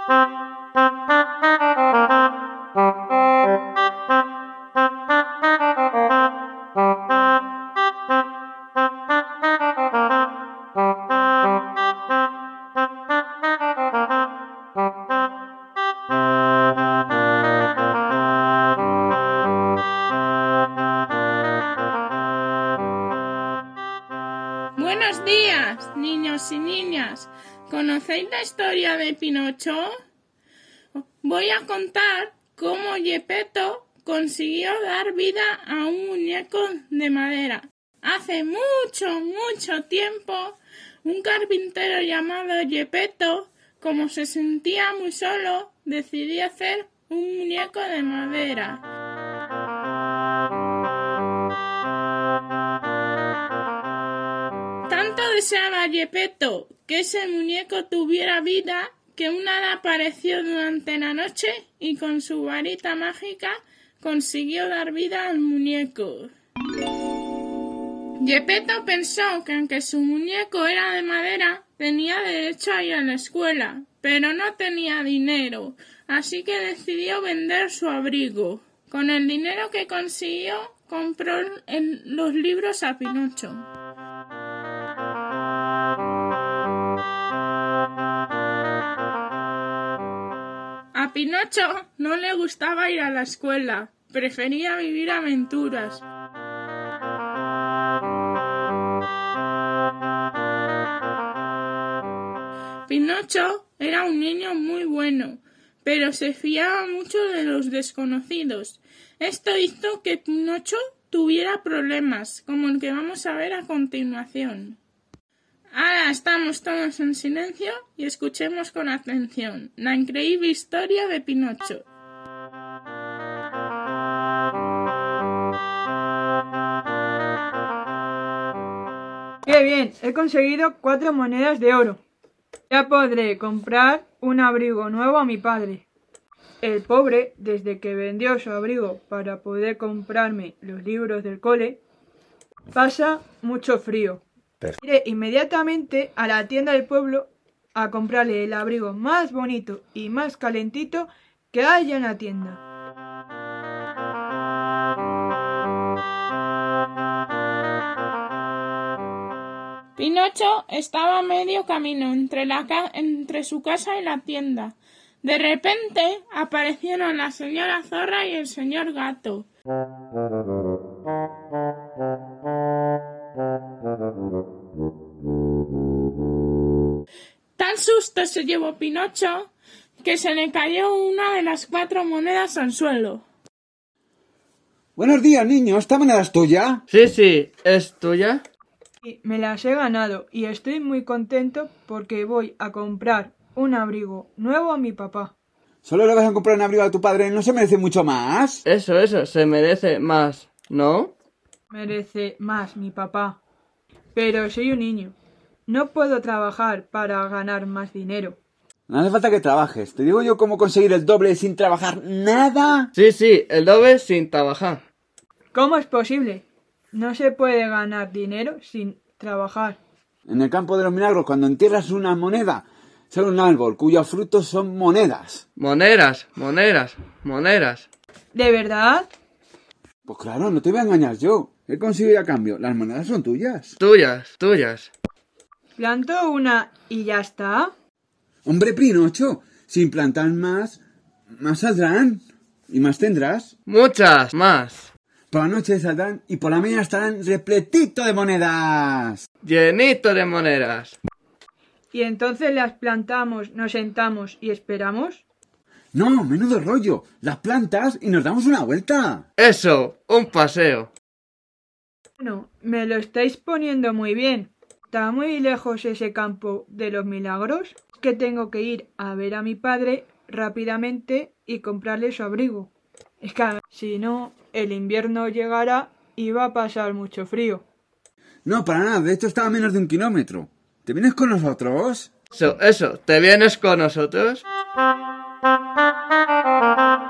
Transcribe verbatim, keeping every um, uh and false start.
Buenos días, niños y niñas. ¿Conocéis la historia de Pinocho? Voy a contar cómo Gepetto consiguió dar vida a un muñeco de madera. Hace mucho, mucho tiempo, un carpintero llamado Gepetto, como se sentía muy solo, decidió hacer un muñeco de madera. Tanto deseaba Gepetto que ese muñeco tuviera vida que un hada apareció durante la noche y con su varita mágica consiguió dar vida al muñeco. Gepetto pensó que aunque su muñeco era de madera, tenía derecho a ir a la escuela, pero no tenía dinero, así que decidió vender su abrigo. Con el dinero que consiguió, compró el, los libros a Pinocho. A Pinocho no le gustaba ir a la escuela, prefería vivir aventuras. Pinocho era un niño muy bueno, pero se fiaba mucho de los desconocidos. Esto hizo que Pinocho tuviera problemas, como el que vamos a ver a continuación. Ahora estamos todos en silencio y escuchemos con atención la increíble historia de Pinocho. ¡Qué bien! He conseguido cuatro monedas de oro. Ya podré comprar un abrigo nuevo a mi padre. El pobre, desde que vendió su abrigo para poder comprarme los libros del cole, pasa mucho frío. Iré inmediatamente a la tienda del pueblo a comprarle el abrigo más bonito y más calentito que haya en la tienda. Pinocho estaba a medio camino entre, la ca- entre su casa y la tienda. De repente aparecieron la señora Zorra y el señor Gato. Tal susto se llevó Pinocho que se le cayó una de las cuatro monedas al suelo. Buenos días, niño. ¿Esta moneda es tuya? Sí, sí, ¿es tuya? Y me las he ganado y estoy muy contento porque voy a comprar un abrigo nuevo a mi papá. ¿Solo le vas a comprar un abrigo a tu padre? ¿No se merece mucho más? Eso, eso, se merece más, ¿no? Merece más mi papá. Pero soy un niño. No puedo trabajar para ganar más dinero. No hace falta que trabajes. ¿Te digo yo cómo conseguir el doble sin trabajar nada? Sí, sí, el doble sin trabajar. ¿Cómo es posible? No se puede ganar dinero sin trabajar. En el campo de los milagros, cuando entierras una moneda, sale un árbol cuyos frutos son monedas. Monedas, monedas, monedas. ¿De verdad? Pues claro, no te voy a engañar yo. He conseguido a cambio. Las monedas son tuyas. Tuyas, tuyas. ¿Planto una y ya está? Hombre, Pinocho, sin plantar más, más saldrán. Y más tendrás. Muchas más. Por la noche saldrán y por la mañana estarán repletito de monedas. Llenito de monedas. ¿Y entonces las plantamos, nos sentamos y esperamos? No, menudo rollo. Las plantas y nos damos una vuelta. Eso, un paseo. Bueno, me lo estáis poniendo muy bien. ¿Está muy lejos ese campo de los milagros? Es que tengo que ir a ver a mi padre rápidamente y comprarle su abrigo. Es que si no, el invierno llegará y va a pasar mucho frío. No, para nada. De hecho, está a menos de un kilómetro. ¿Te vienes con nosotros? Eso, eso, ¿te vienes con nosotros?